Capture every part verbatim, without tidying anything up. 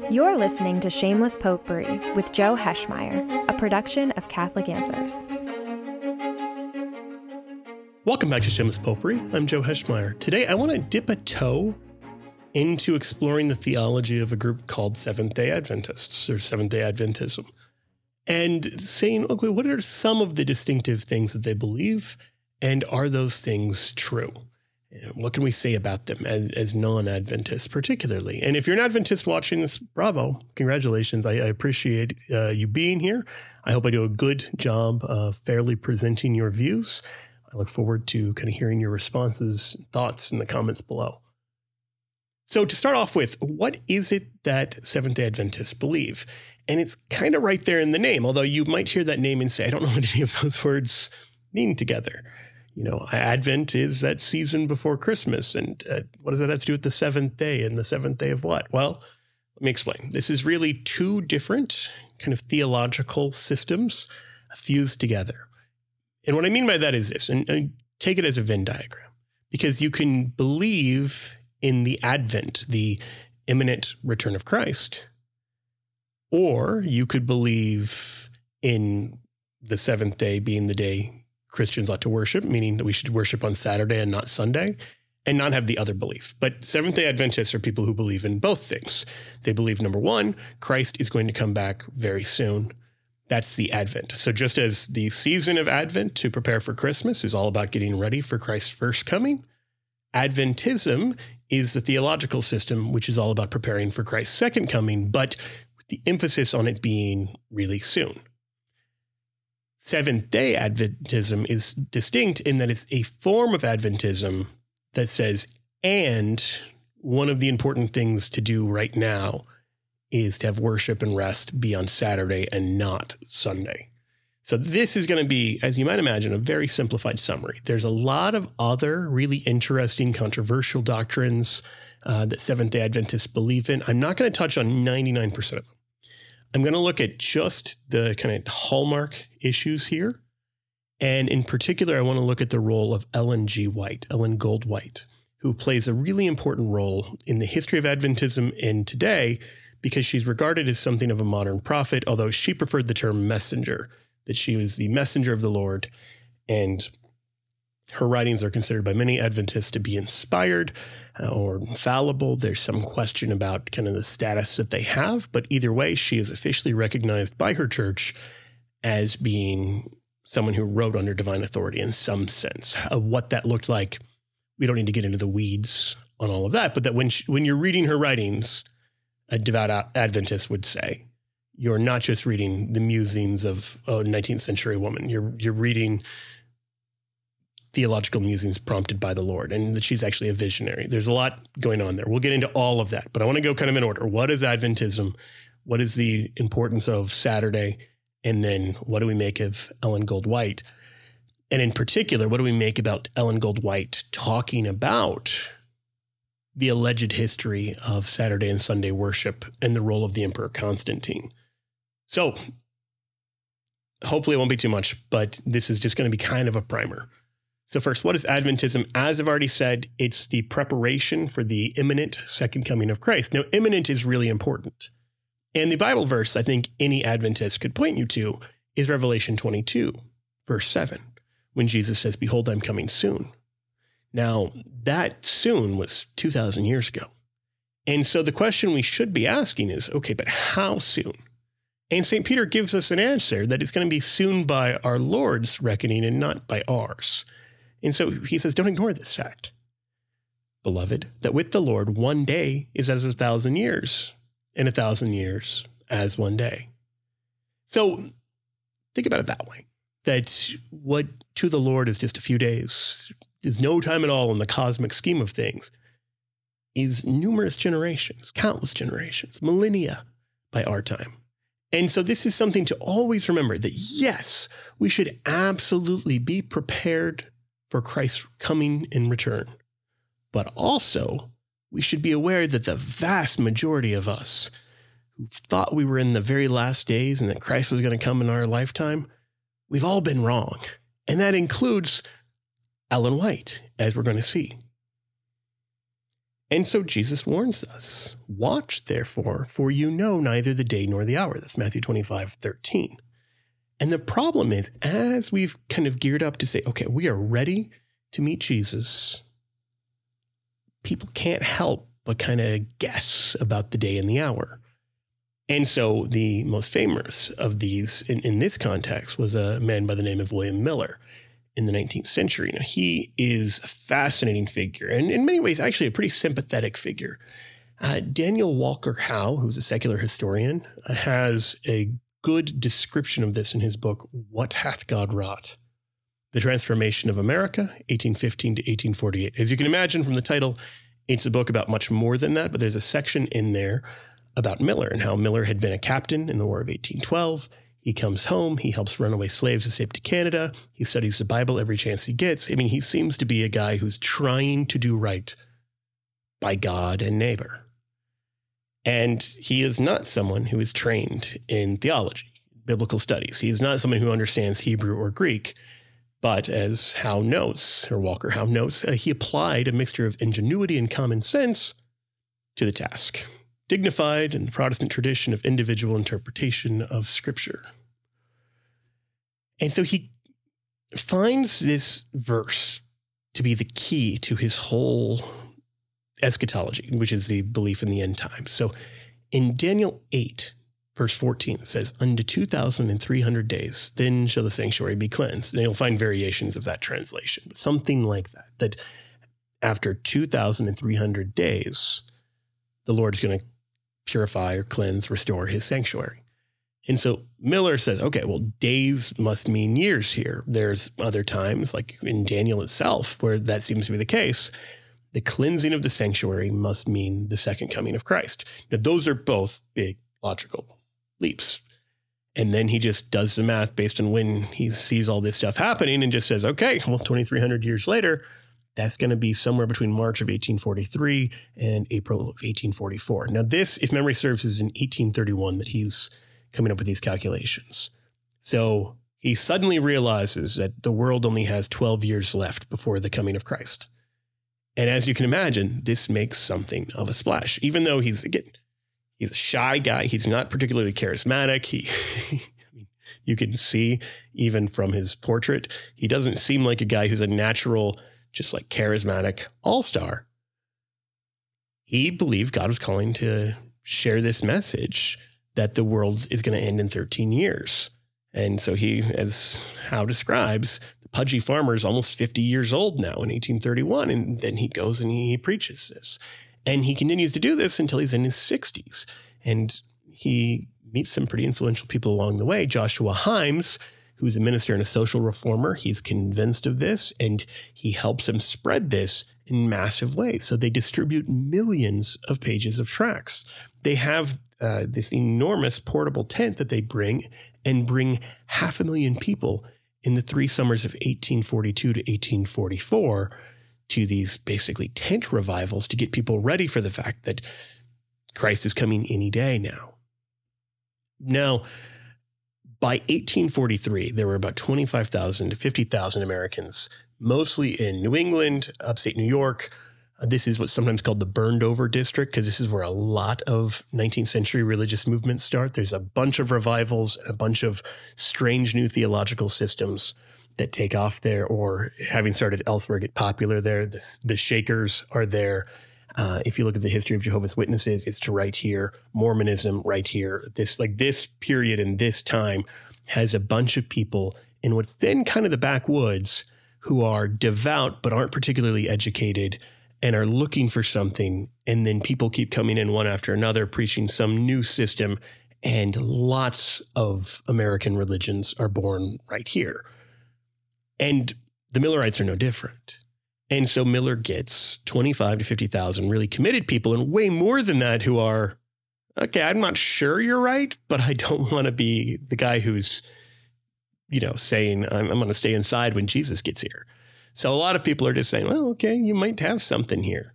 You're listening to Shameless Potpourri with Joe Heschmeyer, a production of Catholic Answers. Welcome back to Shameless Potpourri. I'm Joe Heschmeyer. Today, I want to dip a toe into exploring the theology of a group called Seventh-day Adventists, or Seventh-day Adventism, and saying, okay, what are some of the distinctive things that they believe, and are those things true? What can we say about them as, as non-Adventists particularly? And if you're an Adventist watching this, bravo, congratulations. I, I appreciate uh, you being here. I hope I do a good job of fairly presenting your views. I look forward to kind of hearing your responses, thoughts in the comments below. So to start off with, what is it that Seventh-day Adventists believe? And it's kind of right there in the name, although you might hear that name and say, I don't know what any of those words mean together. You know, Advent is that season before Christmas. And uh, what does that have to do with the seventh day and the seventh day of what? Well, let me explain. This is really two different kind of theological systems fused together. And what I mean by that is this, and, and take it as a Venn diagram, because you can believe in the Advent, the imminent return of Christ, or you could believe in the seventh day being the day Christians ought to worship, meaning that we should worship on Saturday and not Sunday, and not have the other belief. But Seventh-day Adventists are people who believe in both things. They believe, number one, Christ is going to come back very soon. That's the Advent. So just as the season of Advent to prepare for Christmas is all about getting ready for Christ's first coming, Adventism is the theological system, which is all about preparing for Christ's second coming, but with the emphasis on it being really soon. Seventh-day Adventism is distinct in that it's a form of Adventism that says, and one of the important things to do right now is to have worship and rest be on Saturday and not Sunday. So this is going to be, as you might imagine, a very simplified summary. There's a lot of other really interesting, controversial doctrines uh, that Seventh-day Adventists believe in. I'm not going to touch on ninety-nine percent of them. I'm going to look at just the kind of hallmark issues here. And in particular, I want to look at the role of Ellen G. White, Ellen Gold White, who plays a really important role in the history of Adventism and today, because she's regarded as something of a modern prophet, although she preferred the term messenger, that she was the messenger of the Lord. And her writings are considered by many Adventists to be inspired uh, or infallible. There's some question about kind of the status that they have, but either way, she is officially recognized by her church as being someone who wrote under divine authority in some sense. Uh, what that looked like, we don't need to get into the weeds on all of that, but that when she, when you're reading her writings, a devout Adventist would say, you're not just reading the musings of a nineteenth century woman. You're you're reading theological musings prompted by the Lord, and that she's actually a visionary. There's a lot going on there. We'll get into all of that, but I want to go kind of in order. What is Adventism? What is the importance of Saturday? And then what do we make of Ellen Gold White? And in particular, what do we make about Ellen Gold White talking about the alleged history of Saturday and Sunday worship and the role of the Emperor Constantine? So hopefully it won't be too much, but this is just going to be kind of a primer. So first, what is Adventism? As I've already said, it's the preparation for the imminent second coming of Christ. Now, imminent is really important. And the Bible verse I think any Adventist could point you to is Revelation twenty-two, verse seven, when Jesus says, behold, I'm coming soon. Now, that soon was two thousand years ago. And so the question we should be asking is, okay, but how soon? And Saint Peter gives us an answer that it's going to be soon by our Lord's reckoning and not by ours. And so he says, don't ignore this fact, beloved, that with the Lord, one day is as a thousand years, and a thousand years as one day. So think about it that way, that what to the Lord is just a few days, is no time at all in the cosmic scheme of things, is numerous generations, countless generations, millennia by our time. And so this is something to always remember, that yes, we should absolutely be prepared for Christ's coming and return. But also, we should be aware that the vast majority of us who thought we were in the very last days and that Christ was going to come in our lifetime, we've all been wrong. And that includes Ellen White, as we're going to see. And so Jesus warns us, watch therefore, for you know neither the day nor the hour. That's Matthew twenty-five, thirteen. And the problem is, as we've kind of geared up to say, okay, we are ready to meet Jesus, people can't help but kind of guess about the day and the hour. And so the most famous of these in, in this context was a man by the name of William Miller in the nineteenth century. Now, he is a fascinating figure and in many ways actually a pretty sympathetic figure. Uh, Daniel Walker Howe, who's a secular historian, uh, has a good description of this in his book, What Hath God Wrought? The Transformation of America, eighteen fifteen to eighteen forty-eight. As you can imagine from the title, it's a book about much more than that, but there's a section in there about Miller and how Miller had been a captain in the War of eighteen twelve. He comes home, he helps runaway slaves escape to Canada, he studies the Bible every chance he gets. I mean, he seems to be a guy who's trying to do right by God and neighbor. And he is not someone who is trained in theology, biblical studies. He is not someone who understands Hebrew or Greek. But as Howe notes, or Walker Howe notes, uh, he applied a mixture of ingenuity and common sense to the task, dignified in the Protestant tradition of individual interpretation of Scripture. And so he finds this verse to be the key to his whole eschatology, which is the belief in the end times. So in Daniel eight, verse fourteen, it says, unto two thousand three hundred days, then shall the sanctuary be cleansed. And you'll find variations of that translation, but something like that, that after two thousand three hundred days, the Lord's going to purify or cleanse, restore his sanctuary. And so Miller says, okay, well, days must mean years here. There's other times, like in Daniel itself, where that seems to be the case. The cleansing of the sanctuary must mean the second coming of Christ. Now, those are both big logical leaps. And then he just does the math based on when he sees all this stuff happening and just says, okay, well, twenty-three hundred years later, that's going to be somewhere between March of eighteen forty-three and April of eighteen forty-four. Now, this, if memory serves, is in eighteen thirty-one that he's coming up with these calculations. So he suddenly realizes that the world only has twelve years left before the coming of Christ. And as you can imagine, this makes something of a splash, even though he's, again, he's a shy guy. He's not particularly charismatic. He, I mean, you can see even from his portrait, he doesn't seem like a guy who's a natural, just like charismatic all-star. He believed God was calling to share this message that the world is going to end in thirteen years. And so he, as Howe describes, the pudgy farmer is almost fifty years old now in eighteen thirty-one. And then he goes and he preaches this. And he continues to do this until he's in his sixties. And he meets some pretty influential people along the way. Joshua Himes, who's a minister and a social reformer, he's convinced of this, and he helps them spread this in massive ways. So they distribute millions of pages of tracts. They have uh, this enormous portable tent that they bring and bring half a million people in the three summers of eighteen forty-two to eighteen forty-four to these basically tent revivals to get people ready for the fact that Christ is coming any day now. Now, by eighteen forty-three, there were about twenty-five thousand to fifty thousand Americans, mostly in New England, upstate New York. Uh, this is what's sometimes called the burned over district, because this is where a lot of nineteenth century religious movements start. There's a bunch of revivals, a bunch of strange new theological systems that take off there, or having started elsewhere, get popular there. The, the Shakers are there. Uh, if you look at the history of Jehovah's Witnesses, it's to right here. Mormonism, right here. This like this period and this time has a bunch of people in what's then kind of the backwoods who are devout but aren't particularly educated and are looking for something. And then people keep coming in one after another, preaching some new system. And lots of American religions are born right here. And the Millerites are no different. And so Miller gets twenty-five to fifty thousand really committed people, and way more than that who are, okay, I'm not sure you're right, but I don't want to be the guy who's, you know, saying I'm, I'm going to stay inside when Jesus gets here. So a lot of people are just saying, well, okay, you might have something here.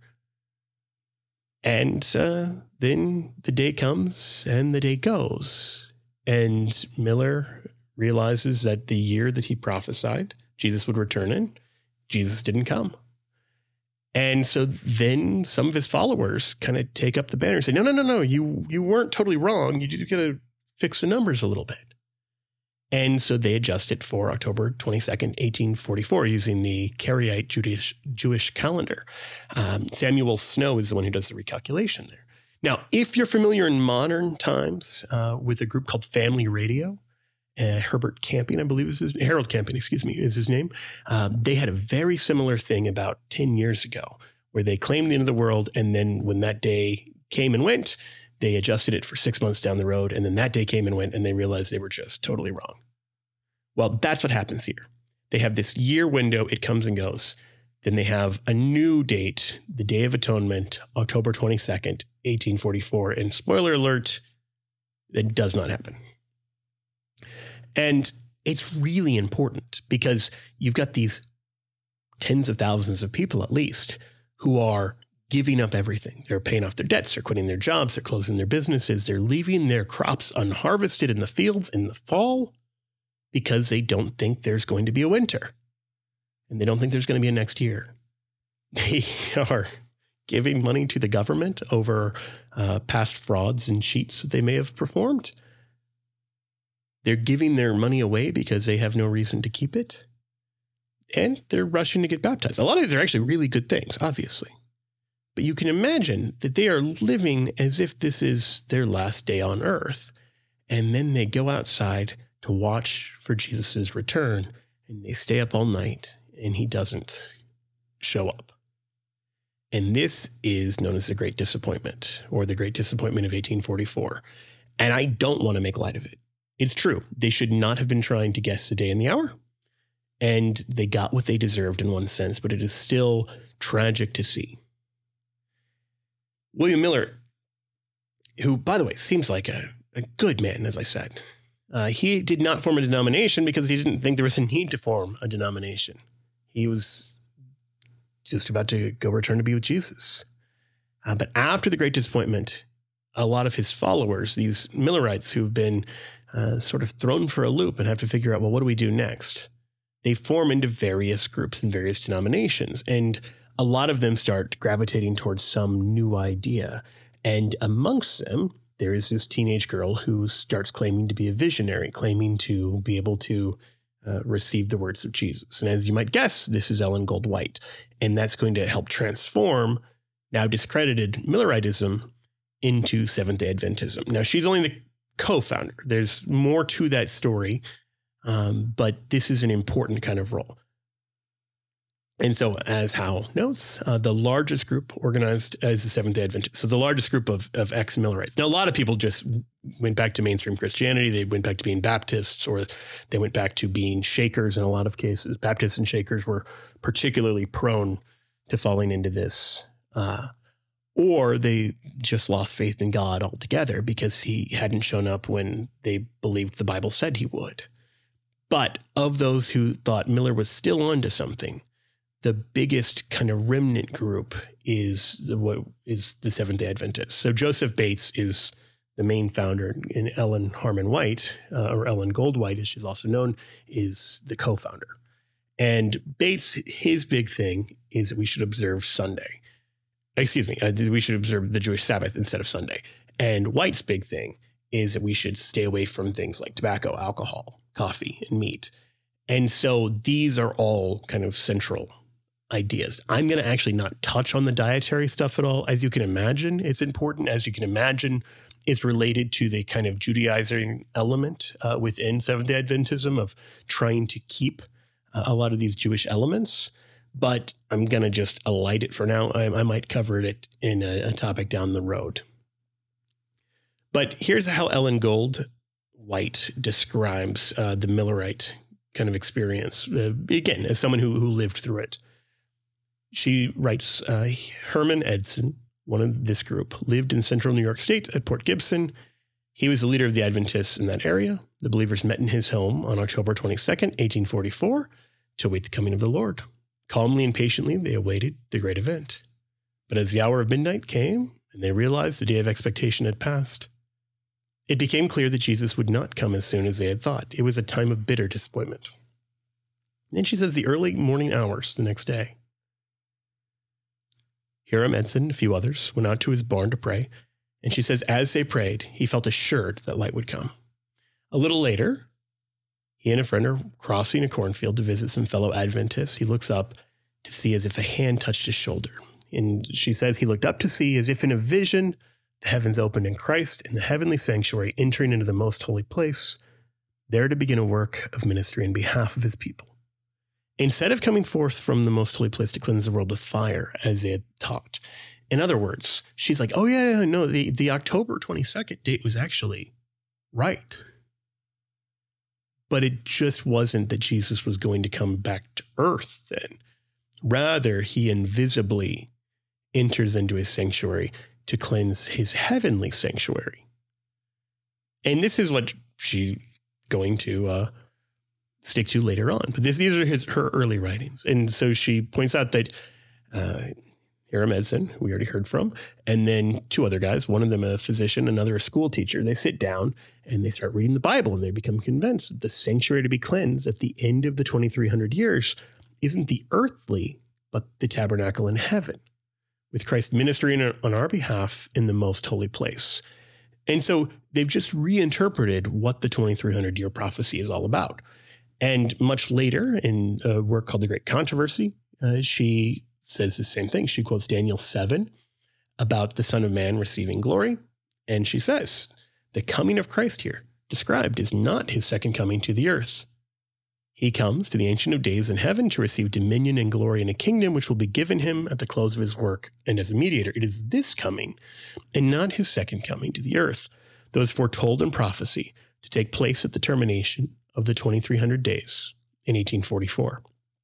And uh, then the day comes and the day goes. And Miller realizes that the year that he prophesied Jesus would return in, Jesus didn't come. And so then some of his followers kind of take up the banner and say, no, no, no, no, you, you weren't totally wrong. You just got to fix the numbers a little bit. And so they adjust it for October twenty-second, eighteen forty-four, using the Karaite Jewish, Jewish calendar. Um, Samuel Snow is the one who does the recalculation there. Now, if you're familiar in modern times uh, with a group called Family Radio, uh, Herbert Camping, I believe is his Harold Camping, excuse me, is his name. Um, they had a very similar thing about ten years ago where they claimed the end of the world. And then when that day came and went, they adjusted it for six months down the road. And then that day came and went and they realized they were just totally wrong. Well, that's what happens here. They have this year window. It comes and goes. Then they have a new date, the Day of Atonement, October twenty-second, eighteen forty-four. And spoiler alert, it does not happen. And it's really important because you've got these tens of thousands of people at least who are giving up everything. They're paying off their debts. They're quitting their jobs. They're closing their businesses. They're leaving their crops unharvested in the fields in the fall because they don't think there's going to be a winter. And they don't think there's going to be a next year. They are giving money to the government over uh, past frauds and cheats that they may have performed. They're giving their money away because they have no reason to keep it. And they're rushing to get baptized. A lot of these are actually really good things, obviously. But you can imagine that they are living as if this is their last day on earth. And then they go outside to watch for Jesus's return. And they stay up all night and he doesn't show up. And this is known as the Great Disappointment, or the Great Disappointment of eighteen forty-four. And I don't want to make light of it. It's true. They should not have been trying to guess the day and the hour. And they got what they deserved in one sense, but it is still tragic to see. William Miller, who, by the way, seems like a, a good man, as I said, uh, he did not form a denomination because he didn't think there was a need to form a denomination. He was just about to go return to be with Jesus. Uh, but after the Great Disappointment, a lot of his followers, these Millerites who've been uh, sort of thrown for a loop and have to figure out, well, what do we do next? They form into various groups and various denominations. And a lot of them start gravitating towards some new idea. And amongst them, there is this teenage girl who starts claiming to be a visionary, claiming to be able to uh, receive the words of Jesus. And as you might guess, this is Ellen Gold-White. And that's going to help transform now discredited Milleritism into Seventh-day Adventism. Now, she's only the co-founder. There's more to that story, um, but this is an important kind of role. And so, as Hal notes, uh, the largest group organized as the Seventh-day Adventists. So the largest group of, of ex-Millerites. Now, a lot of people just went back to mainstream Christianity. They went back to being Baptists, or they went back to being Shakers in a lot of cases. Baptists and Shakers were particularly prone to falling into this. Uh, or they just lost faith in God altogether because he hadn't shown up when they believed the Bible said he would. But of those who thought Miller was still onto something, the biggest kind of remnant group is the, what is the Seventh-day Adventists. So Joseph Bates is the main founder, and Ellen Harmon White, uh, or Ellen Gold-White, as she's also known, is the co-founder. And Bates, his big thing is that we should observe Sunday. Excuse me, uh, we should observe the Jewish Sabbath instead of Sunday. And White's big thing is that we should stay away from things like tobacco, alcohol, coffee, and meat. And so these are all kind of central ideas. I'm going to actually not touch on the dietary stuff at all. As you can imagine, it's important. As you can imagine, it's related to the kind of Judaizing element uh, within Seventh-day Adventism of trying to keep uh, a lot of these Jewish elements. But I'm going to just alight it for now. I, I might cover it in a, a topic down the road. But here's how Ellen Gold-White describes uh, the Millerite kind of experience. Uh, again, as someone who, who lived through it. She writes, uh, Herman Edson, one of this group, lived in central New York State at Port Gibson. He was the leader of the Adventists in that area. The believers met in his home on October twenty-second, eighteen forty-four, to await the coming of the Lord. Calmly and patiently, they awaited the great event. But as the hour of midnight came, and they realized the day of expectation had passed, it became clear that Jesus would not come as soon as they had thought. It was a time of bitter disappointment. And then she says the early morning hours the next day. Hiram Edson and a few others went out to his barn to pray. And she says, as they prayed, he felt assured that light would come. A little later, he and a friend are crossing a cornfield to visit some fellow Adventists. He looks up to see as if a hand touched his shoulder. And she says he looked up to see as if in a vision, the heavens opened and Christ in the heavenly sanctuary entering into the most holy place, there to begin a work of ministry in behalf of his people. Instead of coming forth from the most holy place to cleanse the world with fire, as they had taught. In other words, she's like, oh, yeah, yeah no, the, the October twenty-second date was actually right. But it just wasn't that Jesus was going to come back to earth then. Rather, he invisibly enters into his sanctuary to cleanse his heavenly sanctuary. And this is what she's going to uh, stick to later on. But this, these are his, her early writings. And so she points out that uh, Hiram Edson, we already heard from, and then two other guys, one of them a physician, another a school teacher. They sit down and they start reading the Bible and they become convinced that the sanctuary to be cleansed at the end of the twenty-three hundred years isn't the earthly, but the tabernacle in heaven, with Christ ministering on our behalf in the most holy place. And so they've just reinterpreted what the twenty-three hundred year prophecy is all about. And much later in a work called The Great Controversy, uh, she says the same thing. She quotes Daniel seven about the Son of Man receiving glory. And she says, the coming of Christ here described is not his second coming to the earth. He comes to the Ancient of Days in heaven to receive dominion and glory in a kingdom which will be given him at the close of his work and as a mediator. It is this coming and not his second coming to the earth that was foretold in prophecy to take place at the termination of the twenty-three hundred days in eighteen forty-four.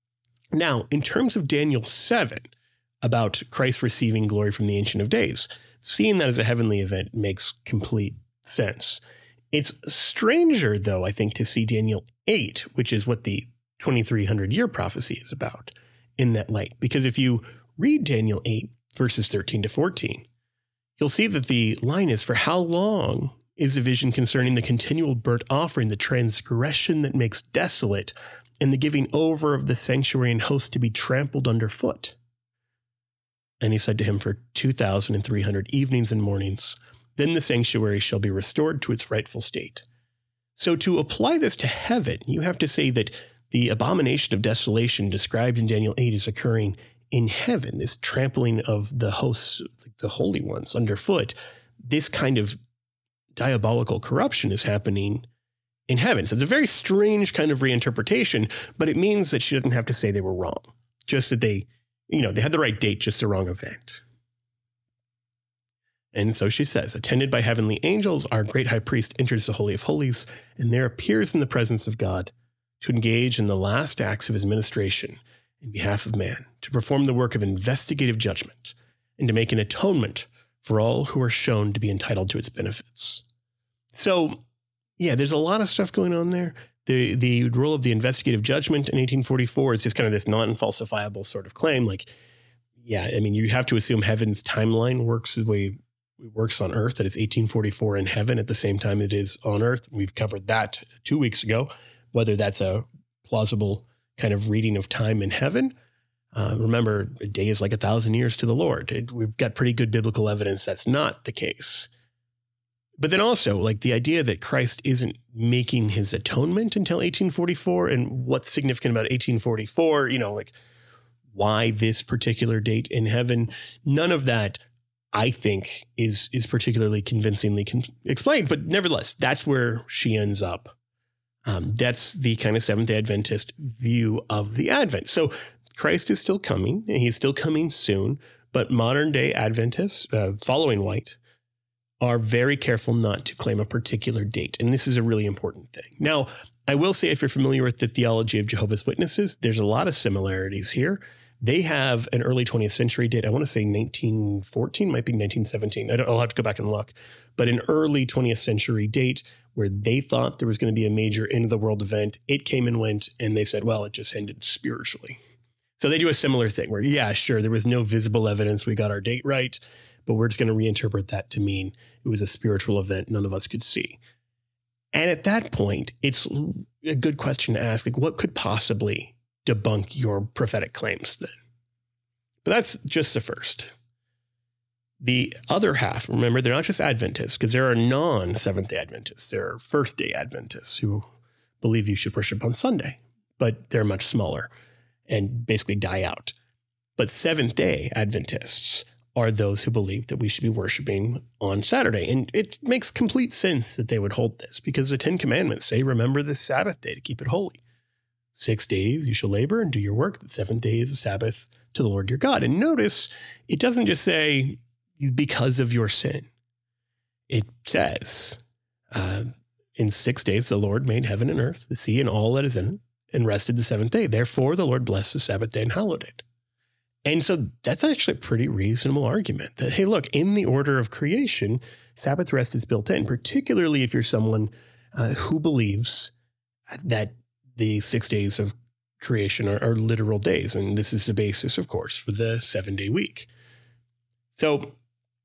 Now, in terms of Daniel seven, about Christ receiving glory from the Ancient of Days, seeing that as a heavenly event makes complete sense. It's stranger, though, I think, to see Daniel eight, which is what the twenty-three hundred year prophecy is about, in that light. Because if you read Daniel eight, verses thirteen to fourteen, you'll see that the line is, for how long is the vision concerning the continual burnt offering, the transgression that makes desolate, and the giving over of the sanctuary and host to be trampled underfoot? And he said to him, for two thousand three hundred evenings and mornings, then the sanctuary shall be restored to its rightful state. So to apply this to heaven, you have to say that the abomination of desolation described in Daniel eight is occurring in heaven, this trampling of the hosts, the holy ones, underfoot. This kind of diabolical corruption is happening in heaven. So it's a very strange kind of reinterpretation, but it means that she doesn't have to say they were wrong, just that they, you know, they had the right date, just the wrong event. And so she says, attended by heavenly angels, our great high priest enters the Holy of Holies and there appears in the presence of God to engage in the last acts of his ministration in behalf of man, to perform the work of investigative judgment and to make an atonement for all who are shown to be entitled to its benefits. So, yeah, there's a lot of stuff going on there. The the role of the investigative judgment in eighteen forty-four is just kind of this non-falsifiable sort of claim. Like, yeah, I mean, you have to assume heaven's timeline works the way it works on earth, that it's eighteen forty-four in heaven at the same time it is on earth. We've covered that two weeks ago, whether that's a plausible kind of reading of time in heaven. Uh, remember, a day is like a thousand years to the Lord. It, we've got pretty good biblical evidence that's not the case. But then also, like the idea that Christ isn't making his atonement until eighteen forty-four, and what's significant about eighteen forty-four, you know, like why this particular date in heaven, none of that, I think, is is particularly convincingly con- explained. But nevertheless, that's where she ends up. Um, that's the kind of Seventh-day Adventist view of the Advent. So Christ is still coming, and he's still coming soon, but modern-day Adventists, uh, following White, are very careful not to claim a particular date. And this is a really important thing. Now, I will say, if you're familiar with the theology of Jehovah's Witnesses, there's a lot of similarities here. They have an early twentieth century date. I want to say nineteen fourteen, might be nineteen seventeen. I don't, I'll have to go back and look. But an early twentieth century date where they thought there was going to be a major end of the world event. It came and went, and they said, well, it just ended spiritually. So they do a similar thing where, yeah, sure, there was no visible evidence. We got our date right, but we're just going to reinterpret that to mean it was a spiritual event none of us could see. And at that point, it's a good question to ask, like, what could possibly debunk your prophetic claims then? But that's just the first. The other half, remember, they're not just Adventists, because there are non-Seventh-day Adventists. There are First-day Adventists who believe you should worship on Sunday, but they're much smaller and basically die out. But Seventh-day Adventists are those who believe that we should be worshiping on Saturday. And it makes complete sense that they would hold this, because the Ten Commandments say, remember the Sabbath day to keep it holy. Six days you shall labor and do your work. The seventh day is a Sabbath to the Lord your God. And notice, it doesn't just say because of your sin. It says, uh, in six days the Lord made heaven and earth, the sea and all that is in it, and rested the seventh day. Therefore the Lord blessed the Sabbath day and hallowed it. And so that's actually a pretty reasonable argument that, hey, look, in the order of creation, Sabbath rest is built in, particularly if you're someone uh, who believes that the six days of creation are, are literal days. And this is the basis, of course, for the seven-day week. So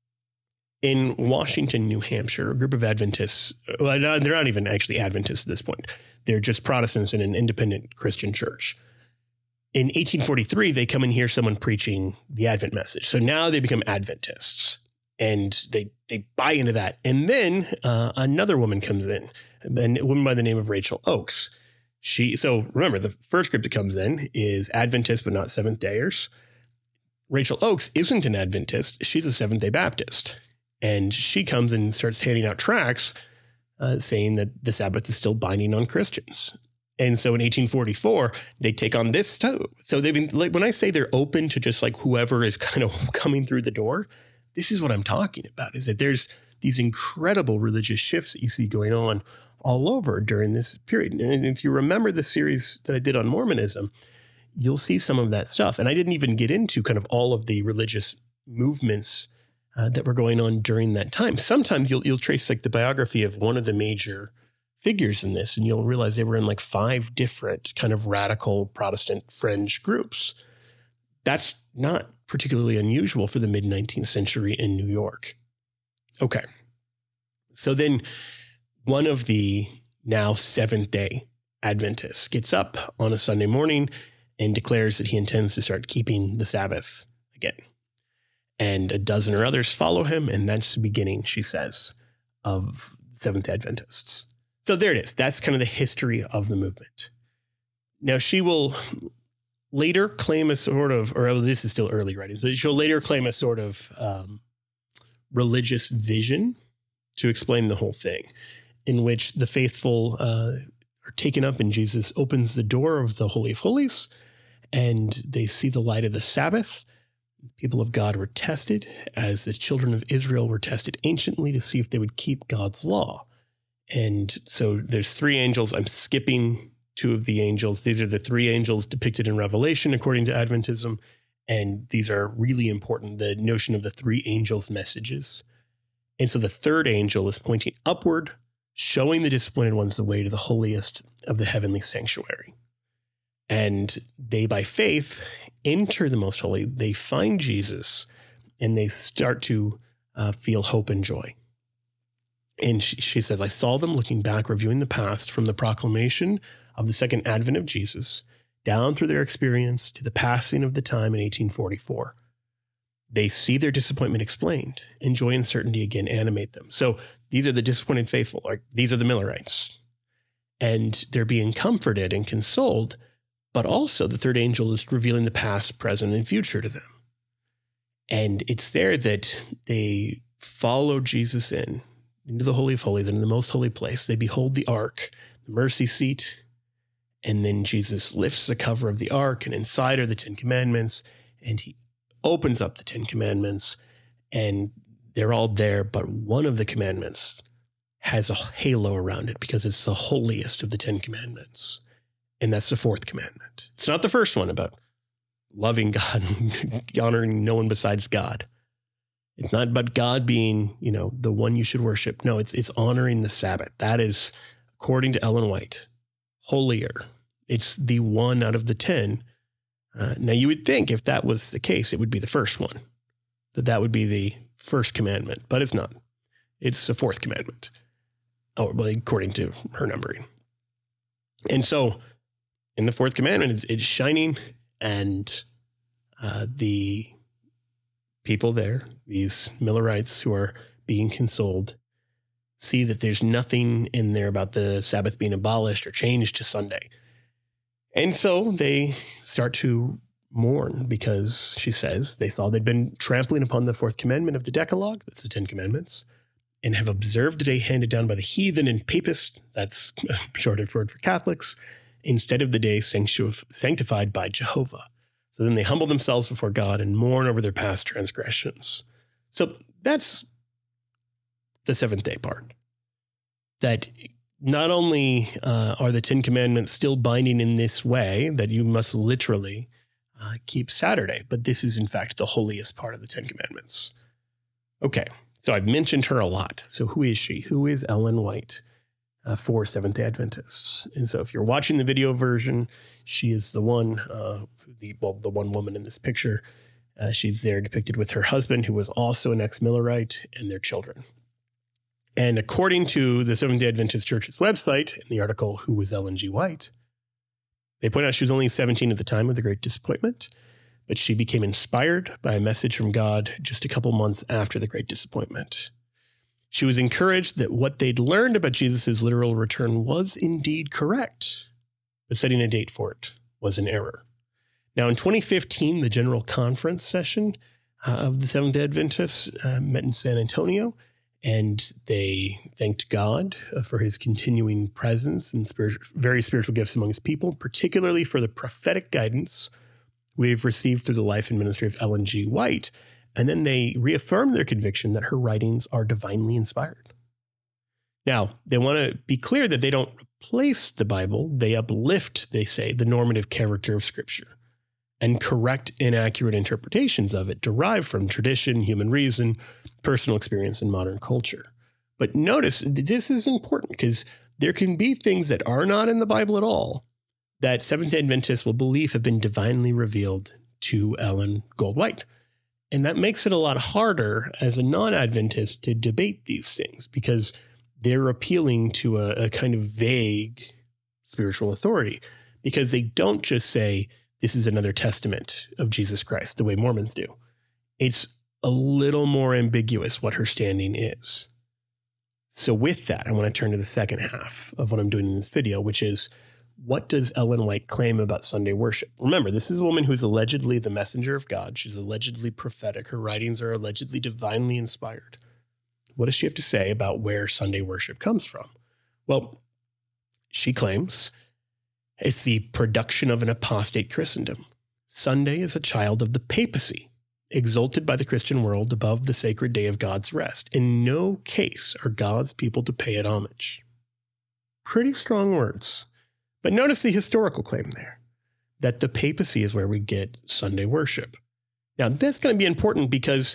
in Washington, New Hampshire, a group of Adventists, well, they're not even actually Adventists at this point. They're just Protestants in an independent Christian church. In eighteen forty-three, they come and hear someone preaching the Advent message. So now they become Adventists, and they they buy into that. And then uh, another woman comes in, a woman by the name of Rachel Oakes. She so remember, the first group that comes in is Adventist, but not Seventh-dayers. Rachel Oakes isn't an Adventist. She's a Seventh-day Baptist. And she comes and starts handing out tracts uh, saying that the Sabbath is still binding on Christians. And so in eighteen forty-four, they take on this too. So they've been, like, when I say they're open to just like whoever is kind of coming through the door, this is what I'm talking about, is that there's these incredible religious shifts that you see going on all over during this period. And if you remember the series that I did on Mormonism, you'll see some of that stuff. And I didn't even get into kind of all of the religious movements uh, that were going on during that time. Sometimes you'll you'll trace like the biography of one of the major figures in this, and you'll realize they were in like five different kind of radical Protestant fringe groups. That's not particularly unusual for the mid-nineteenth century in New York. Okay. So then one of the now Seventh-day Adventists gets up on a Sunday morning and declares that he intends to start keeping the Sabbath again. And a dozen or others follow him, and that's the beginning, she says, of Seventh-day Adventists. So there it is. That's kind of the history of the movement. Now, she will later claim a sort of, or oh, this is still early writings, but she'll later claim a sort of um, religious vision to explain the whole thing, in which the faithful uh, are taken up and Jesus opens the door of the Holy of Holies, and they see the light of the Sabbath. The people of God were tested as the children of Israel were tested anciently to see if they would keep God's law. And so there's three angels. I'm skipping two of the angels. These are the three angels depicted in Revelation, according to Adventism. And these are really important, the notion of the three angels' messages. And so the third angel is pointing upward, showing the disappointed ones the way to the holiest of the heavenly sanctuary. And they, by faith, enter the most holy. They find Jesus, and they start to uh, feel hope and joy. And she, she says, I saw them looking back, reviewing the past from the proclamation of the second advent of Jesus down through their experience to the passing of the time in eighteen forty-four. They see their disappointment explained, and joy and certainty again animate them. So these are the disappointed faithful, like these are the Millerites. And they're being comforted and consoled, but also the third angel is revealing the past, present, and future to them. And it's there that they follow Jesus in, into the Holy of Holies, and in the most holy place. They behold the ark, the mercy seat, and then Jesus lifts the cover of the ark, and inside are the Ten Commandments, and he opens up the Ten Commandments, and they're all there, but one of the commandments has a halo around it because it's the holiest of the Ten Commandments. And that's the fourth commandment. It's not the first one about loving God and honoring no one besides God. It's not about God being, you know, the one you should worship. No, it's it's honoring the Sabbath. That is, according to Ellen White, holier. It's the one out of the ten. Uh, now, you would think if that was the case, it would be the first one, that that would be the first commandment, but it's not. It's the fourth commandment, oh, well, according to her numbering. And so in the fourth commandment, it's, it's shining, and uh, the people there, these Millerites who are being consoled, see that there's nothing in there about the Sabbath being abolished or changed to Sunday. And so they start to mourn because, she says, they saw they'd been trampling upon the fourth commandment of the Decalogue, that's the Ten Commandments, and have observed a day handed down by the heathen and papists, that's a shortened word for Catholics, instead of the day sanctified by Jehovah. So then they humble themselves before God and mourn over their past transgressions. So that's the seventh day part. That not only uh, are the Ten Commandments still binding in this way, that you must literally uh, keep Saturday, but this is in fact the holiest part of the Ten Commandments. Okay, so I've mentioned her a lot. So who is she? Who is Ellen White uh, for Seventh-day Adventists? And so if you're watching the video version, she is the one, uh, the well, the one woman in this picture. Uh, she's there depicted with her husband, who was also an ex-Millerite, and their children. And according to the Seventh-day Adventist Church's website, in the article, Who was Ellen G. White? They point out she was only seventeen at the time of the Great Disappointment, but she became inspired by a message from God just a couple months after the Great Disappointment. She was encouraged that what they'd learned about Jesus' literal return was indeed correct, but setting a date for it was an error. Now, in twenty fifteen, the General Conference session uh, of the Seventh-day Adventists uh, met in San Antonio, and they thanked God uh, for his continuing presence and spiritual, very spiritual gifts among his people, particularly for the prophetic guidance we've received through the life and ministry of Ellen G. White. And then they reaffirmed their conviction that her writings are divinely inspired. Now, they want to be clear that they don't replace the Bible. They uplift, they say, the normative character of Scripture and correct inaccurate interpretations of it derived from tradition, human reason, personal experience, and modern culture. But notice, this is important because there can be things that are not in the Bible at all that Seventh-day Adventists will believe have been divinely revealed to Ellen Gold White. And that makes it a lot harder as a non-Adventist to debate these things because they're appealing to a, a kind of vague spiritual authority because they don't just say, this is another testament of Jesus Christ, the way Mormons do. It's a little more ambiguous what her standing is. So with that, I want to turn to the second half of what I'm doing in this video, which is, what does Ellen White claim about Sunday worship? Remember, this is a woman who's allegedly the messenger of God. She's allegedly prophetic. Her writings are allegedly divinely inspired. What does she have to say about where Sunday worship comes from? Well, she claims it's the production of an apostate Christendom. Sunday is a child of the papacy, exalted by the Christian world above the sacred day of God's rest. In no case are God's people to pay it homage. Pretty strong words. But notice the historical claim there, that the papacy is where we get Sunday worship. Now, that's going to be important because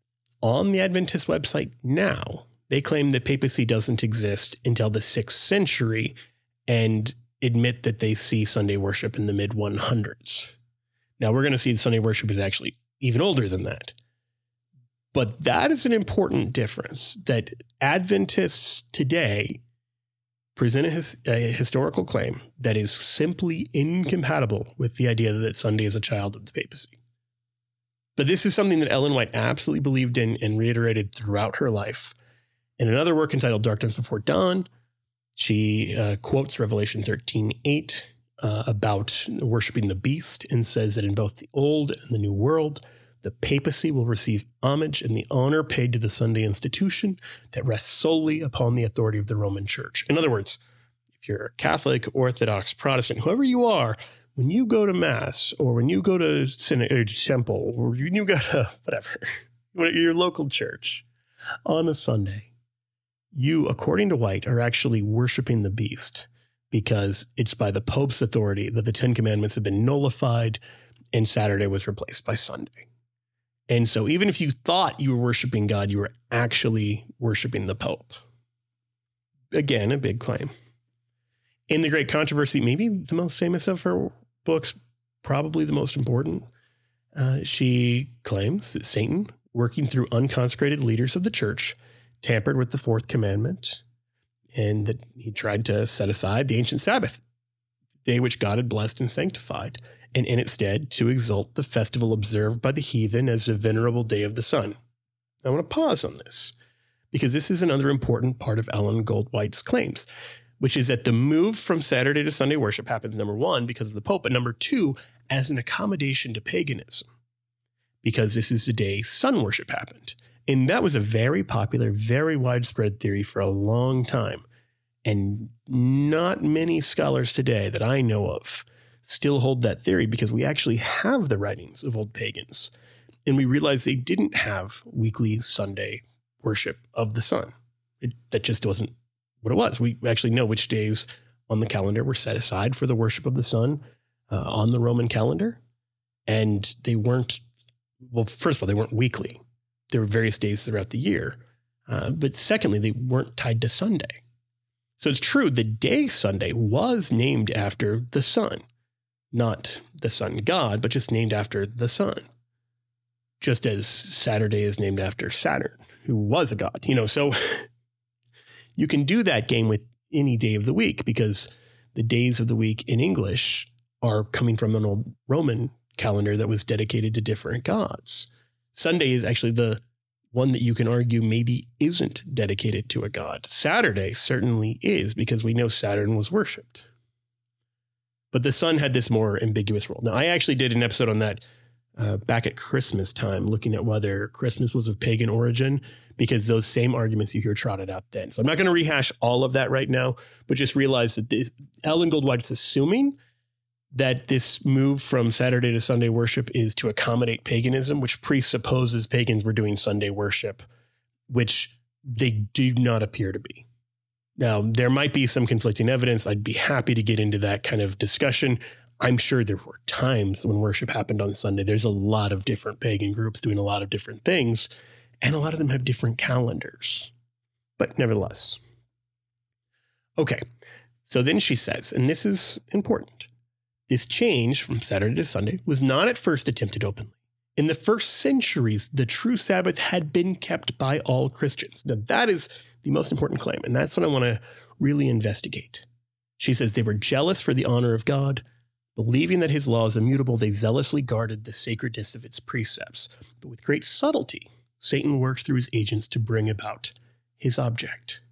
on the Adventist website now, they claim the papacy doesn't exist until the sixth century and admit that they see Sunday worship in the mid one hundreds. Now, we're going to see that Sunday worship is actually even older than that. But that is an important difference, that Adventists today present a, his, a historical claim that is simply incompatible with the idea that Sunday is a child of the papacy. But this is something that Ellen White absolutely believed in and reiterated throughout her life. In another work entitled Darkness Before Dawn, she uh, quotes Revelation thirteen eight uh, about worshiping the beast and says that in both the Old and the New World, the papacy will receive homage and the honor paid to the Sunday institution that rests solely upon the authority of the Roman Church. In other words, if you're a Catholic, Orthodox, Protestant, whoever you are, when you go to Mass or when you go to Synod or temple or when you go to whatever, your local church on a Sunday, you, according to White, are actually worshiping the beast because it's by the Pope's authority that the Ten Commandments have been nullified and Saturday was replaced by Sunday. And so even if you thought you were worshiping God, you were actually worshiping the Pope. Again, a big claim. In The Great Controversy, maybe the most famous of her books, probably the most important, uh, she claims that Satan, working through unconsecrated leaders of the church, tampered with the fourth commandment and that he tried to set aside the ancient Sabbath. day which God had blessed and sanctified, and in its stead to exalt the festival observed by the heathen as a venerable day of the sun. I want to pause on this, because this is another important part of Ellen Goldwhite's claims, which is that the move from Saturday to Sunday worship happens, number one, because of the Pope, but number two, as an accommodation to paganism, because this is the day sun worship happened. And that was a very popular, very widespread theory for a long time. And not many scholars today that I know of still hold that theory, because we actually have the writings of old pagans. And we realize they didn't have weekly Sunday worship of the sun. It, that just wasn't what it was. We actually know which days on the calendar were set aside for the worship of the sun uh, on the Roman calendar. And they weren't, well, first of all, they weren't weekly. There were various days throughout the year. Uh, but secondly, they weren't tied to Sunday. So it's true, the day Sunday was named after the sun, not the sun god, but just named after the sun. Just as Saturday is named after Saturn, who was a god, you know, so you can do that game with any day of the week, because the days of the week in English are coming from an old Roman calendar that was dedicated to different gods. Sunday is actually the one that you can argue maybe isn't dedicated to a god. Saturday certainly is, because we know Saturn was worshipped. But the sun had this more ambiguous role. Now, I actually did an episode on that uh, back at Christmas time, looking at whether Christmas was of pagan origin, because those same arguments you hear trotted out then. So I'm not going to rehash all of that right now, but just realize that this, Ellen Goldwhite is assuming that this move from Saturday to Sunday worship is to accommodate paganism, which presupposes pagans were doing Sunday worship, which they do not appear to be. Now, there might be some conflicting evidence. I'd be happy to get into that kind of discussion. I'm sure there were times when worship happened on Sunday. There's a lot of different pagan groups doing a lot of different things, and a lot of them have different calendars. But nevertheless. Okay, so then she says, and this is important, this change from Saturday to Sunday was not at first attempted openly. In the first centuries, the true Sabbath had been kept by all Christians. Now, that is the most important claim, and that's what I want to really investigate. She says they were jealous for the honor of God. Believing that his law is immutable, they zealously guarded the sacredness of its precepts. But with great subtlety, Satan worked through his agents to bring about his object.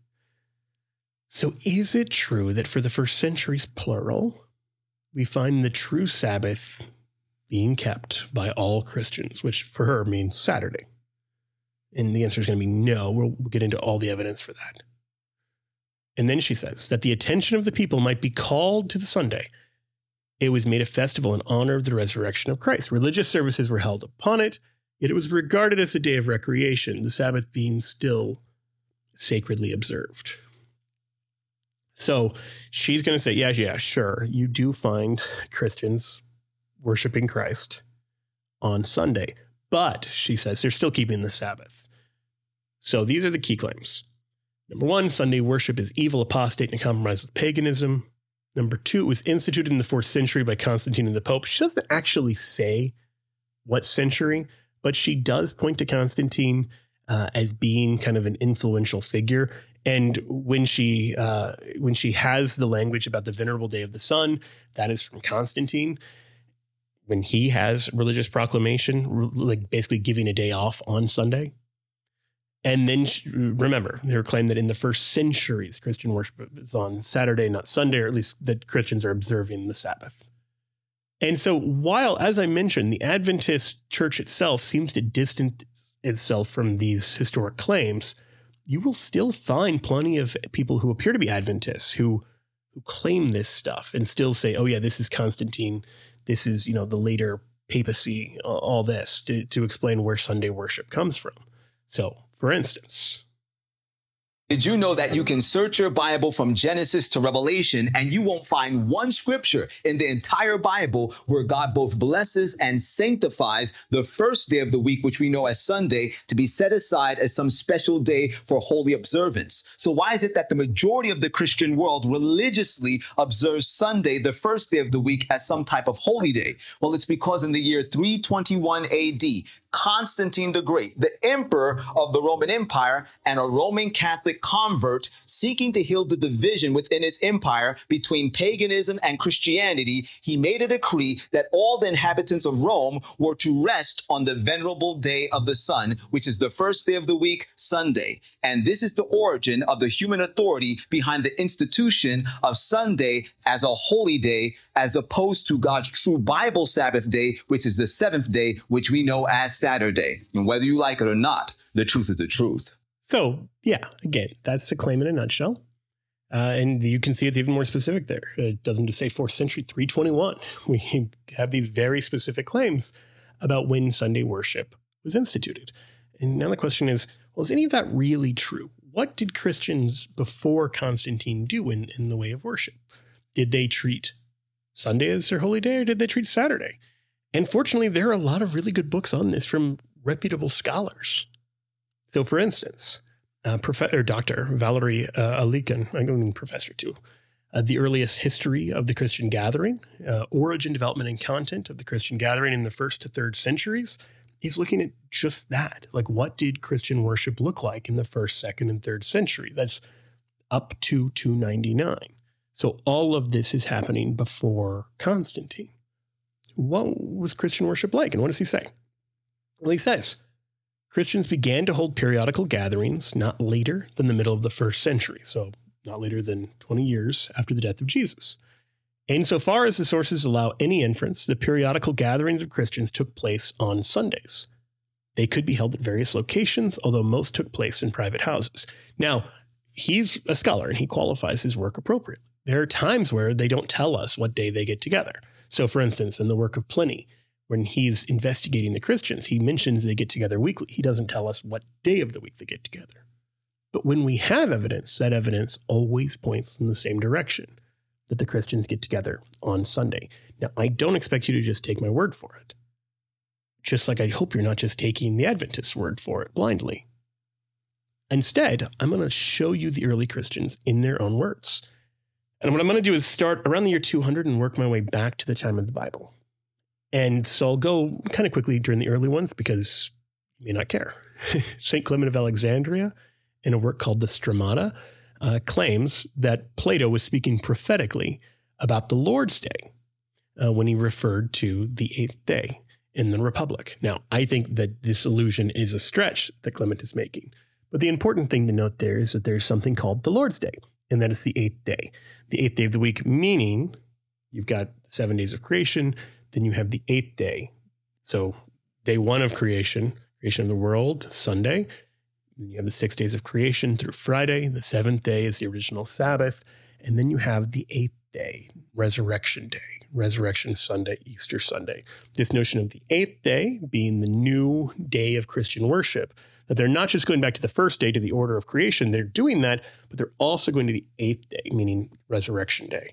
So is it true that for the first centuries, plural, we find the true Sabbath being kept by all Christians, which for her means Saturday? And the answer is going to be no. We'll get into all the evidence for that. And then she says that the attention of the people might be called to the Sunday. It was made a festival in honor of the resurrection of Christ. Religious services were held upon it, yet it was regarded as a day of recreation, the Sabbath being still sacredly observed. So she's going to say, yeah, yeah, sure. You do find Christians worshiping Christ on Sunday. But, she says, they're still keeping the Sabbath. So these are the key claims. Number one, Sunday worship is evil, apostate, and compromise with paganism. Number two, it was instituted in the fourth century by Constantine and the Pope. She doesn't actually say what century, but she does point to Constantine uh, as being kind of an influential figure. And when she uh, when she has the language about the venerable day of the sun, that is from Constantine. When he has religious proclamation, like basically giving a day off on Sunday. And then she, remember, they claim that in the first centuries, Christian worship is on Saturday, not Sunday, or at least that Christians are observing the Sabbath. And so while, as I mentioned, the Adventist church itself seems to distance itself from these historic claims, you will still find plenty of people who appear to be Adventists who who claim this stuff and still say, oh yeah, this is Constantine. This is, you know, the later papacy, all this to, to explain where Sunday worship comes from. So, for instance, did you know that you can search your Bible from Genesis to Revelation and you won't find one scripture in the entire Bible where God both blesses and sanctifies the first day of the week, which we know as Sunday, to be set aside as some special day for holy observance? So why is it that the majority of the Christian world religiously observes Sunday, the first day of the week, as some type of holy day? Well, it's because in the year three twenty-one A D, Constantine the Great, the emperor of the Roman Empire and a Roman Catholic convert seeking to heal the division within his empire between paganism and Christianity, he made a decree that all the inhabitants of Rome were to rest on the venerable day of the sun, which is the first day of the week, Sunday. And this is the origin of the human authority behind the institution of Sunday as a holy day, as opposed to God's true Bible Sabbath day, which is the seventh day, which we know as Saturday. And whether you like it or not, the truth is the truth. So, yeah, again, that's the claim in a nutshell. Uh, and you can see it's even more specific there. It doesn't just say fourth century, three twenty-one. We have these very specific claims about when Sunday worship was instituted. And now the question is, well, is any of that really true? What did Christians before Constantine do in, in the way of worship? Did they treat Sunday as their holy day, or did they treat Saturday? And fortunately, there are a lot of really good books on this from reputable scholars. So, for instance, uh, Prof- or Doctor Valery uh, Alekhine, I mean professor too, uh, The Earliest History of the Christian Gathering, uh, Origin, Development, and Content of the Christian Gathering in the First to Third Centuries. He's looking at just that. Like, what did Christian worship look like in the first, second, and third century? That's up to two ninety-nine. So all of this is happening before Constantine. What was Christian worship like? And what does he say? Well, he says, Christians began to hold periodical gatherings not later than the middle of the first century, so not later than twenty years after the death of Jesus. Insofar as the sources allow any inference, the periodical gatherings of Christians took place on Sundays. They could be held at various locations, although most took place in private houses. Now, he's a scholar and he qualifies his work appropriately. There are times where they don't tell us what day they get together. So, for instance, in the work of Pliny, when he's investigating the Christians, he mentions they get together weekly. He doesn't tell us what day of the week they get together. But when we have evidence, that evidence always points in the same direction, that the Christians get together on Sunday. Now, I don't expect you to just take my word for it. Just like I hope you're not just taking the Adventist word for it blindly. Instead, I'm going to show you the early Christians in their own words. And what I'm going to do is start around the year two hundred and work my way back to the time of the Bible. And so I'll go kind of quickly during the early ones because you may not care. Saint Clement of Alexandria, in a work called the Stromata, uh, claims that Plato was speaking prophetically about the Lord's Day uh, when he referred to the eighth day in the Republic. Now, I think that this allusion is a stretch that Clement is making. But the important thing to note there is that there's something called the Lord's Day, and that is the eighth day. The eighth day of the week, meaning you've got seven days of creation, then you have the eighth day. So day one of creation, creation of the world, Sunday. Then you have the six days of creation through Friday. The seventh day is the original Sabbath. And then you have the eighth day, Resurrection Day, Resurrection Sunday, Easter Sunday. This notion of the eighth day being the new day of Christian worship, that they're not just going back to the first day, to the order of creation. They're doing that, but they're also going to the eighth day, meaning Resurrection Day.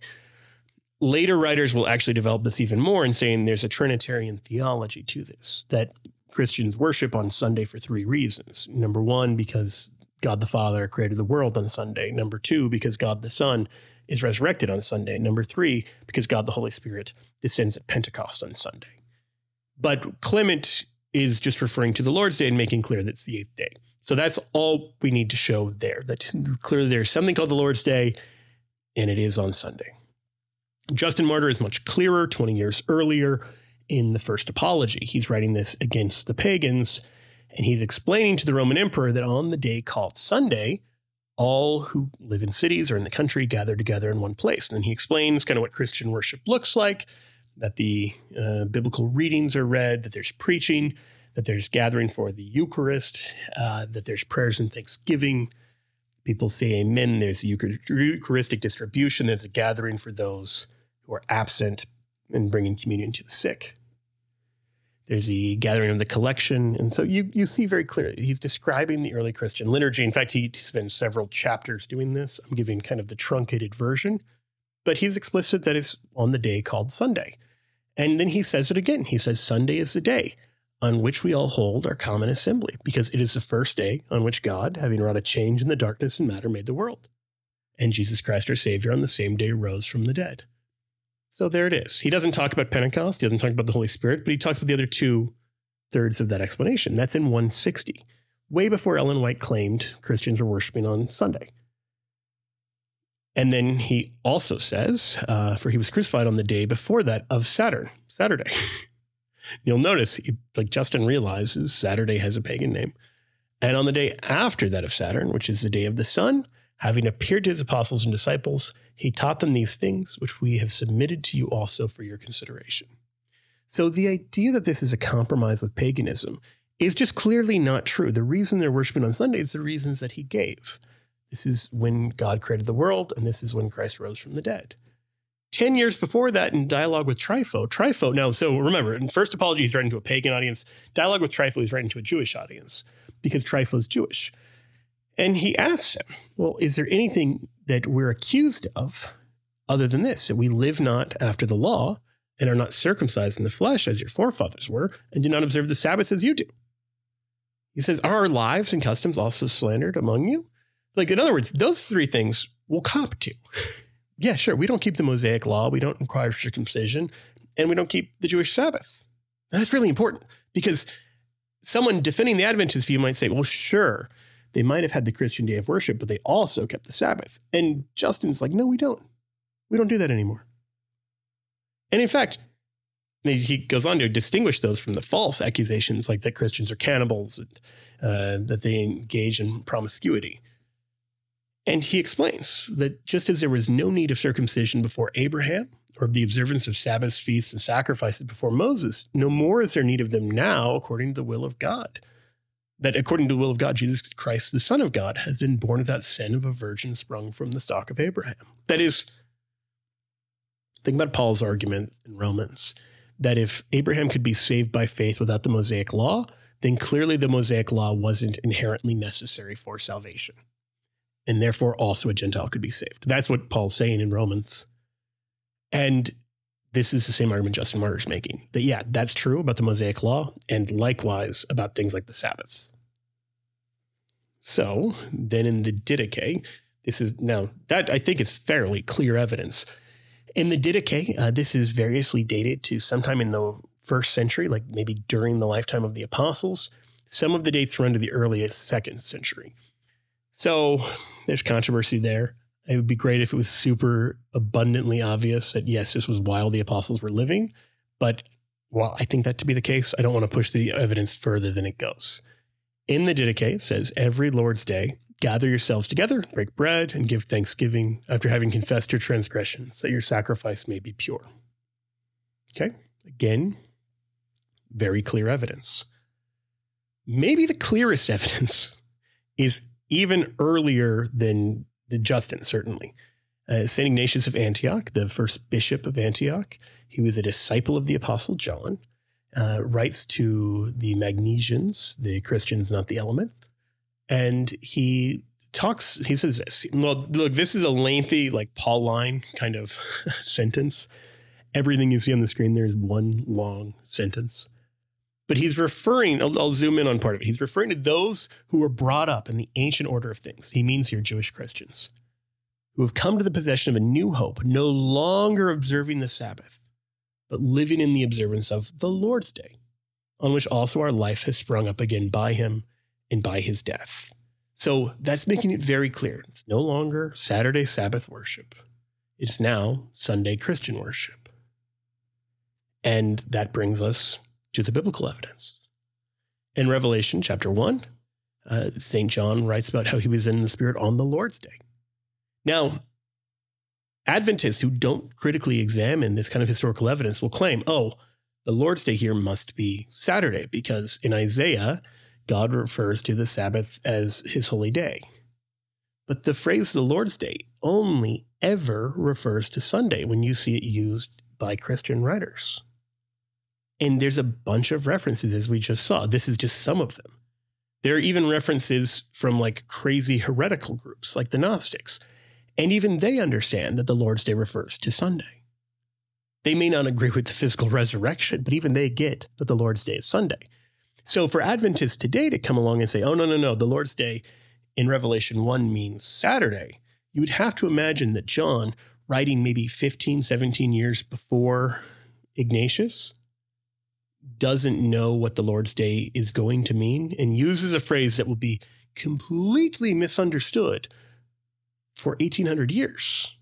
Later writers will actually develop this even more in saying there's a Trinitarian theology to this, that Christians worship on Sunday for three reasons. Number one, because God the Father created the world on Sunday. Number two, because God the Son is resurrected on Sunday. Number three, because God the Holy Spirit descends at Pentecost on Sunday. But Clement is just referring to the Lord's Day and making clear that it's the eighth day. So that's all we need to show there, that clearly there's something called the Lord's Day, and it is on Sunday. Justin Martyr is much clearer twenty years earlier in the First Apology. He's writing this against the pagans, and he's explaining to the Roman emperor that on the day called Sunday, all who live in cities or in the country gather together in one place. And then he explains kind of what Christian worship looks like, that the uh, biblical readings are read, that there's preaching, that there's gathering for the Eucharist, uh, that there's prayers and thanksgiving. People say amen. There's a Eucharistic distribution. There's a gathering for those who are absent and bringing communion to the sick. There's the gathering of the collection. And so you you see very clearly, he's describing the early Christian liturgy. In fact, he spends several chapters doing this. I'm giving kind of the truncated version, but he's explicit that it's on the day called Sunday. And then he says it again. He says Sunday is the day on which we all hold our common assembly, because it is the first day on which God, having wrought a change in the darkness and matter, made the world. And Jesus Christ, our Savior, on the same day rose from the dead. So there it is. He doesn't talk about Pentecost. He doesn't talk about the Holy Spirit, but he talks about the other two thirds of that explanation. That's in one sixty, way before Ellen White claimed Christians were worshiping on Sunday. And then he also says, uh, for he was crucified on the day before that of Saturn, Saturday. You'll notice, like Justin realizes, Saturday has a pagan name. And on the day after that of Saturn, which is the day of the sun, having appeared to his apostles and disciples, he taught them these things, which we have submitted to you also for your consideration. So the idea that this is a compromise with paganism is just clearly not true. The reason they're worshiping on Sunday is the reasons that he gave. This is when God created the world, and this is when Christ rose from the dead. Ten years before that, in dialogue with Trypho, Trypho, now, so remember, in First Apology, he's writing to a pagan audience. Dialogue with Trypho, he's writing to a Jewish audience because Trypho's Jewish. And he asks him, well, is there anything that we're accused of other than this, that we live not after the law and are not circumcised in the flesh as your forefathers were, and do not observe the Sabbath as you do? He says, are our lives and customs also slandered among you? Like, in other words, those three things we'll cop to. Yeah, sure, we don't keep the Mosaic law, we don't require circumcision, and we don't keep the Jewish Sabbath. That's really important, because someone defending the Adventist view might say, well, sure, they might have had the Christian day of worship, but they also kept the Sabbath. And Justin's like, no, we don't. We don't do that anymore. And in fact, he goes on to distinguish those from the false accusations, like that Christians are cannibals, and, uh, that they engage in promiscuity. And he explains that just as there was no need of circumcision before Abraham, or of the observance of Sabbaths, feasts, and sacrifices before Moses, no more is there need of them now according to the will of God. That according to the will of God, Jesus Christ, the Son of God, has been born without sin of a virgin sprung from the stock of Abraham. That is, think about Paul's argument in Romans, that if Abraham could be saved by faith without the Mosaic law, then clearly the Mosaic law wasn't inherently necessary for salvation. And therefore also a Gentile could be saved. That's what Paul's saying in Romans. And this is the same argument Justin Martyr's making. That, yeah, that's true about the Mosaic law, and likewise about things like the Sabbaths. So then in the Didache, this is now, that I think is fairly clear evidence. In the Didache, uh, this is variously dated to sometime in the first century, like maybe during the lifetime of the apostles. Some of the dates run to the earliest second century. So there's controversy there. It would be great if it was super abundantly obvious that, yes, this was while the apostles were living. But while I think that to be the case, I don't want to push the evidence further than it goes. In the Didache, it says, every Lord's Day, gather yourselves together, break bread, and give thanksgiving after having confessed your transgressions, that your sacrifice may be pure. Okay? Again, very clear evidence. Maybe the clearest evidence is even earlier than, than Justin, certainly. Uh, Saint Ignatius of Antioch, the first bishop of Antioch, he was a disciple of the Apostle John, uh, writes to the Magnesians, the Christians, not the element. And he talks, he says this, well, look, this is a lengthy, like Pauline kind of sentence. Everything you see on the screen there is one long sentence. But he's referring, I'll, I'll zoom in on part of it. He's referring to those who were brought up in the ancient order of things. He means here Jewish Christians who have come to the possession of a new hope, no longer observing the Sabbath, but living in the observance of the Lord's Day, on which also our life has sprung up again by him and by his death. So that's making it very clear. It's no longer Saturday Sabbath worship. It's now Sunday Christian worship. And that brings us to the biblical evidence. In Revelation chapter one, uh, Saint John writes about how he was in the Spirit on the Lord's Day. Now, Adventists who don't critically examine this kind of historical evidence will claim, oh, the Lord's Day here must be Saturday, because in Isaiah, God refers to the Sabbath as his holy day. But the phrase the Lord's Day only ever refers to Sunday when you see it used by Christian writers. And there's a bunch of references, as we just saw. This is just some of them. There are even references from like crazy heretical groups like the Gnostics. And even they understand that the Lord's Day refers to Sunday. They may not agree with the physical resurrection, but even they get that the Lord's Day is Sunday. So for Adventists today to come along and say, oh, no, no, no, the Lord's Day in Revelation one means Saturday, you would have to imagine that John, writing maybe fifteen, seventeen years before Ignatius, doesn't know what the Lord's Day is going to mean and uses a phrase that will be completely misunderstood for eighteen hundred years.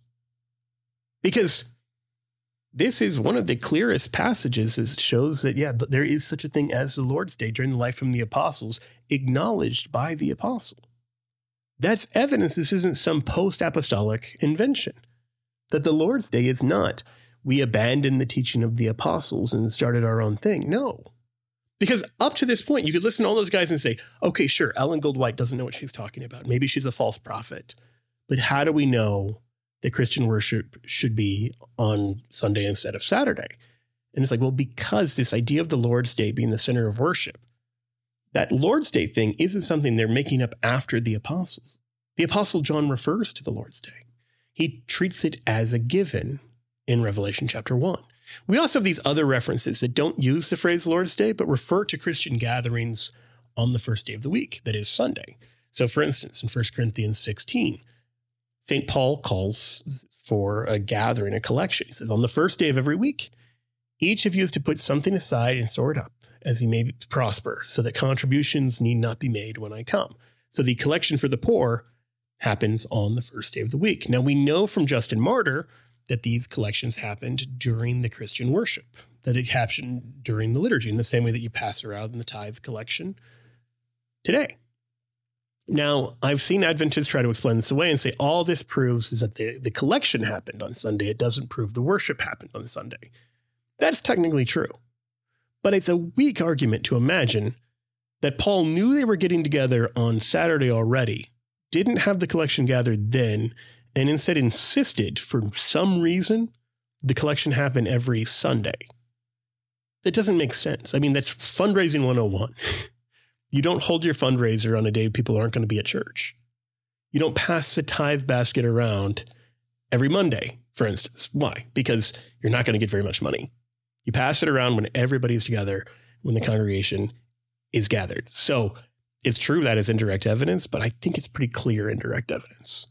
Because this is one of the clearest passages that shows that, yeah, but there is such a thing as the Lord's Day during the life of the apostles, acknowledged by the apostle. That's evidence this isn't some post-apostolic invention. That the Lord's Day is not, we abandoned the teaching of the apostles and started our own thing. No. Because up to this point, you could listen to all those guys and say, okay, sure, Ellen Goldwhite doesn't know what she's talking about. Maybe she's a false prophet. But how do we know that Christian worship should be on Sunday instead of Saturday? And it's like, well, because this idea of the Lord's Day being the center of worship, that Lord's Day thing isn't something they're making up after the apostles. The apostle John refers to the Lord's Day. He treats it as a given in Revelation chapter one. We also have these other references that don't use the phrase Lord's Day, but refer to Christian gatherings on the first day of the week, that is Sunday. So for instance, in First Corinthians sixteen, Saint Paul calls for a gathering, a collection. He says, on the first day of every week, each of you is to put something aside and store it up as he may prosper, so that contributions need not be made when I come. So the collection for the poor happens on the first day of the week. Now we know from Justin Martyr that these collections happened during the Christian worship, that it happened during the liturgy in the same way that you pass around in the tithe collection today. Now, I've seen Adventists try to explain this away and say all this proves is that the, the collection happened on Sunday. It doesn't prove the worship happened on Sunday. That's technically true. But it's a weak argument to imagine that Paul knew they were getting together on Saturday already, didn't have the collection gathered then, and instead insisted for some reason the collection happen every Sunday. That doesn't make sense. I mean, that's fundraising one oh one. You don't hold your fundraiser on a day people aren't going to be at church. You don't pass the tithe basket around every Monday, for instance. Why? Because you're not going to get very much money. You pass it around when everybody's together, when the congregation is gathered. So it's true that is indirect evidence, but I think it's pretty clear indirect evidence.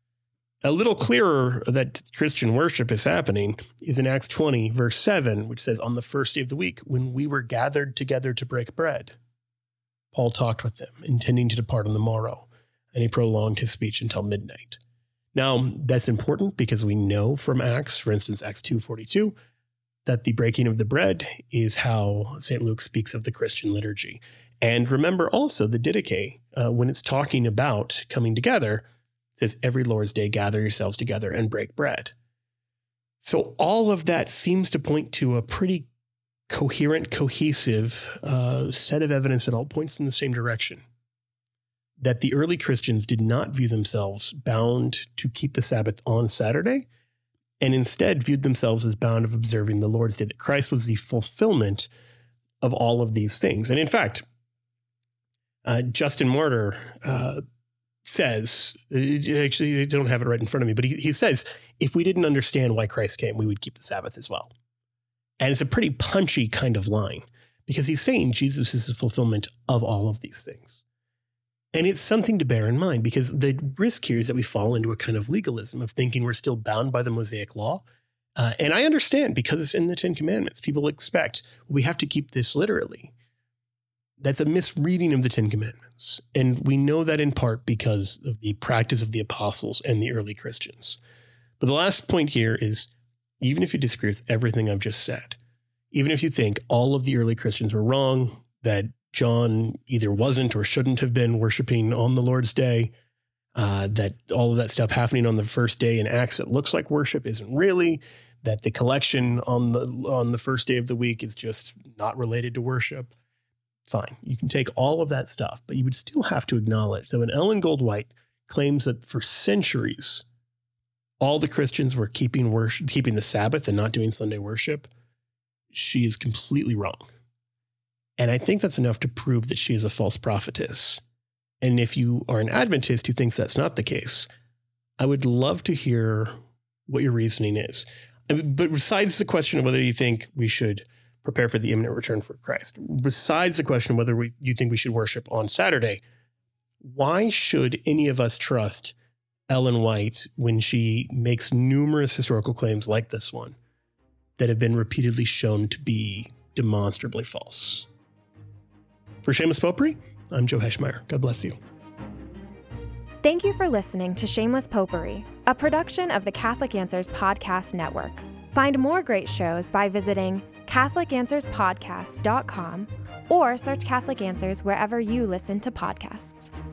A little clearer that Christian worship is happening is in Acts twenty, verse seven, which says, on the first day of the week, when we were gathered together to break bread, Paul talked with them, intending to depart on the morrow, and he prolonged his speech until midnight. Now, that's important because we know from Acts, for instance, Acts two forty-two, that the breaking of the bread is how Saint Luke speaks of the Christian liturgy. And remember also the Didache, uh, when it's talking about coming together, it says every Lord's Day, gather yourselves together and break bread. So all of that seems to point to a pretty coherent, cohesive uh, set of evidence that all points in the same direction. That the early Christians did not view themselves bound to keep the Sabbath on Saturday, and instead viewed themselves as bound of observing the Lord's Day, that Christ was the fulfillment of all of these things. And in fact, uh, Justin Martyr uh, says, actually, I don't have it right in front of me, but he, he says, if we didn't understand why Christ came, we would keep the Sabbath as well. And it's a pretty punchy kind of line, because he's saying Jesus is the fulfillment of all of these things. And it's something to bear in mind, because the risk here is that we fall into a kind of legalism of thinking we're still bound by the Mosaic law. Uh, and I understand, because it's in the Ten Commandments. People expect we have to keep this literally. That's a misreading of the Ten Commandments. And we know that in part because of the practice of the apostles and the early Christians. But the last point here is, even if you disagree with everything I've just said, even if you think all of the early Christians were wrong, that John either wasn't or shouldn't have been worshiping on the Lord's Day, uh, that all of that stuff happening on the first day in Acts that looks like worship isn't really, that the collection on the on the first day of the week is just not related to worship, fine. You can take all of that stuff, but you would still have to acknowledge that when Ellen Goldwhite claims that for centuries all the Christians were keeping worship, keeping the Sabbath and not doing Sunday worship, she is completely wrong. And I think that's enough to prove that she is a false prophetess. And if you are an Adventist who thinks that's not the case, I would love to hear what your reasoning is. But besides the question of whether you think we should prepare for the imminent return for Christ, besides the question of whether we, you think we should worship on Saturday, why should any of us trust Ellen White when she makes numerous historical claims like this one that have been repeatedly shown to be demonstrably false. For Shameless Popery, I'm Joe Heschmeyer. God bless you. Thank you for listening to Shameless Popery, a production of the Catholic Answers Podcast Network. Find more great shows by visiting catholic answers podcast dot com or search Catholic Answers wherever you listen to podcasts.